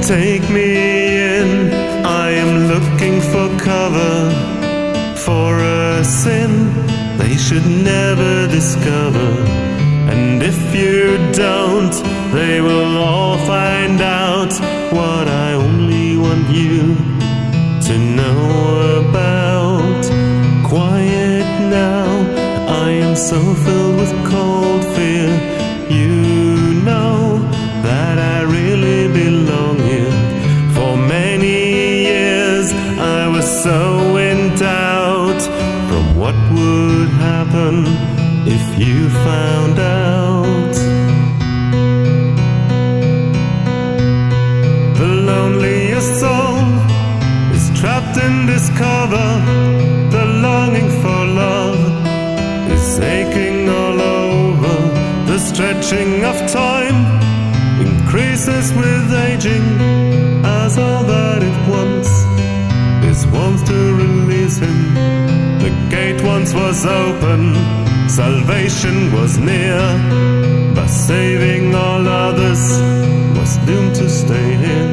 Take me in, I am looking for cover for a sin they should never discover. And if you don't, they will all find out what I only want you to know about. Quiet now, I am so filled with cold fear. You know that I really belong here. For many years I was so in doubt from what would happen if you found out. The loneliest soul is trapped in this cover. The longing for love is aching all over. The stretching of time increases with aging, as all that it wants is warmth to release him. The gate once was open, salvation was near, but saving all others was doomed to stay here.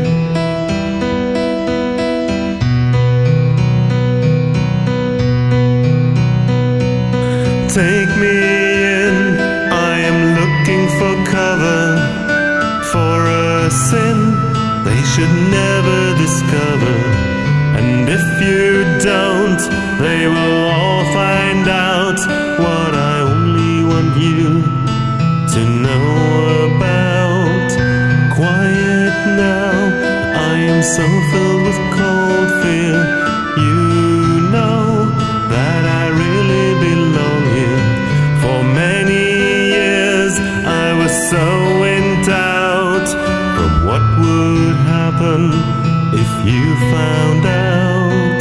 Take me in, I am looking for cover for a sin they should never discover. And if you don't, they will all find out what I only want you to know about. Quiet now, I am so filled with cold fear. You know that I really belong here. For many years I was so in doubt from what would happen if you found out.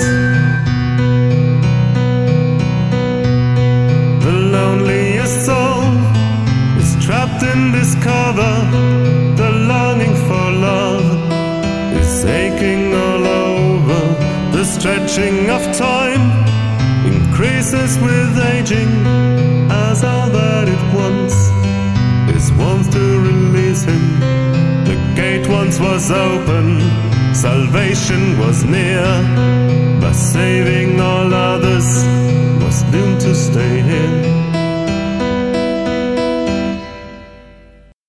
The loneliest soul is trapped in this cover. The longing for love is aching all over. The stretching of time increases with aging, as all that it wants is warmth to release him. The gate once was open, salvation was near, but saving all others was doomed to stay here.